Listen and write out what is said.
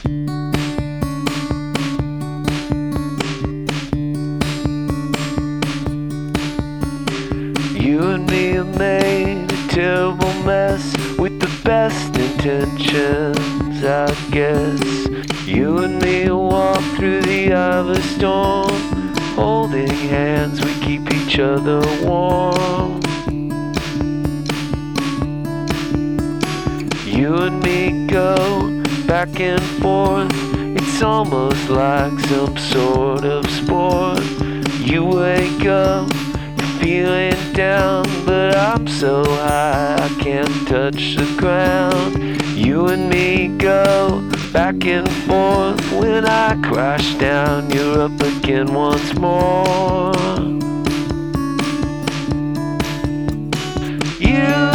You and me have made a terrible mess with the best intentions, I guess. You and me walk through the eye of a storm, holding hands, we keep each other warm. You and me go back and forth, it's almost like some sort of sport. You wake up feeling down, but I'm so high I can't touch the ground. You and me go back and forth, when I crash down you're up again once more. You